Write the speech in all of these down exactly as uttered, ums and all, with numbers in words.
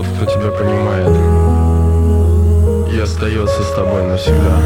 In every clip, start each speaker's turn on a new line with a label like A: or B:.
A: кто тебя понимает и остается с тобой навсегда.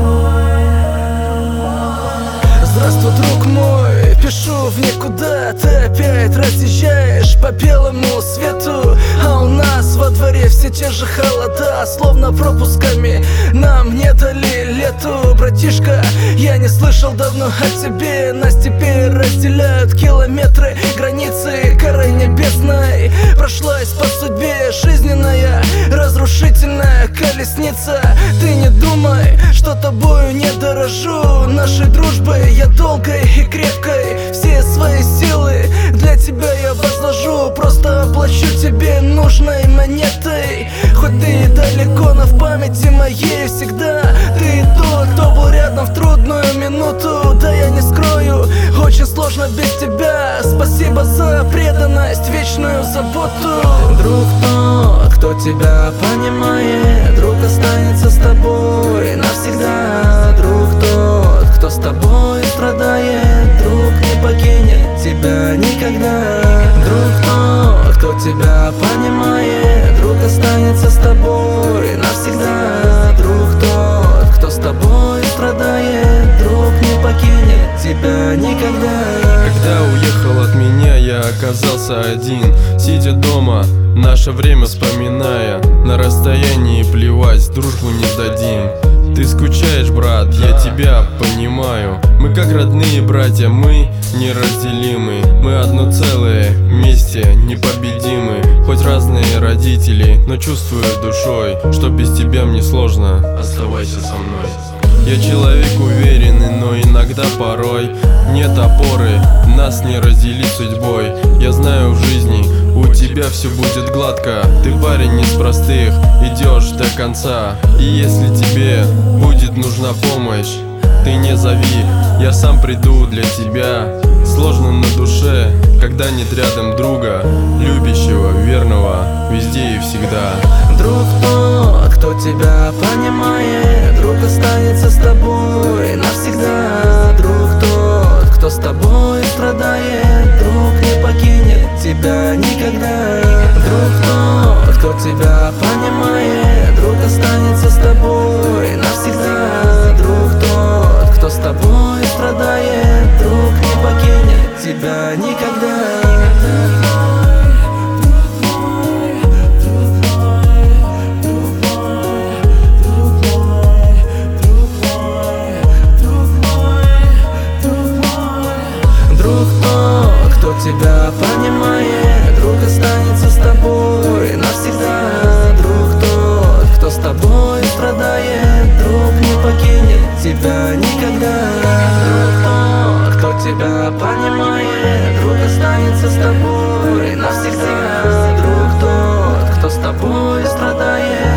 B: Здравствуй, друг мой, пишу в никуда. Ты опять разъезжаешь по белому свету, а у нас во дворе все те же холода, словно пропусками нам не дали лету. Братишка, я не слышал давно о тебе. Нас теперь разделяют километры, границы коры небесной. Прошлась по судьбе жизненная разрушительная колесница. Ты не думай, что тобою не дорожу. Нашей дружбой я долгой и крепкой все свои силы для тебя я возложу. Просто оплачу тебе нужной монетой. Хоть ты и далеко, но в памяти моей всегда ты тот, кто был рядом в трудную минуту. Да я не скрою, очень сложно без тебя. Спасибо за преданность, вечную заботу. Друг тот, кто тебя понимает, друг останется с тобой навсегда. Друг тот, кто с тобой страдает, друг не покинет тебя никогда. Друг тот, кто тебя понимает, друг останется с тобой навсегда. Друг тот, кто с тобой страдает, друг не покинет тебя никогда.
A: Когда уехал от меня, я оказался один, сидя дома, наше время вспоминая. На расстоянии плевать, дружбу не сдадим. Ты скучаешь, брат, я тебя понимаю. Мы как родные братья, мы неразделимы. Мы одно целое, вместе непобедимы. Хоть разные родители, но чувствую душой, что без тебя мне сложно. Оставайся со мной. Я человек уверенный, но иногда порой нет опоры, нас не разделить судьбой. Я знаю, в жизни у тебя все будет гладко. Ты парень из простых, идешь до конца. И если тебе будет нужна помощь, ты не зови, я сам приду для тебя. Сложно на душе, когда нет рядом друга, любящего, верного, везде и всегда.
B: Друг тот, кто тебя понимает, друг останется с тобой навсегда. Друг тот, кто с тобой страдает, друг не покинет тебя никогда. Друг тот, кто тебя понимает, друг останется с тобой навсегда. Друг тот, кто с тобой страдает, друг не покинет тебя никогда. Тебя понимает, друг останется с тобой навсегда. Друг тот, кто с тобой страдает, друг не покинет тебя никогда. Друг тот, кто тебя понимает, друг останется с тобой навсегда. Друг тот, кто с тобой страдает,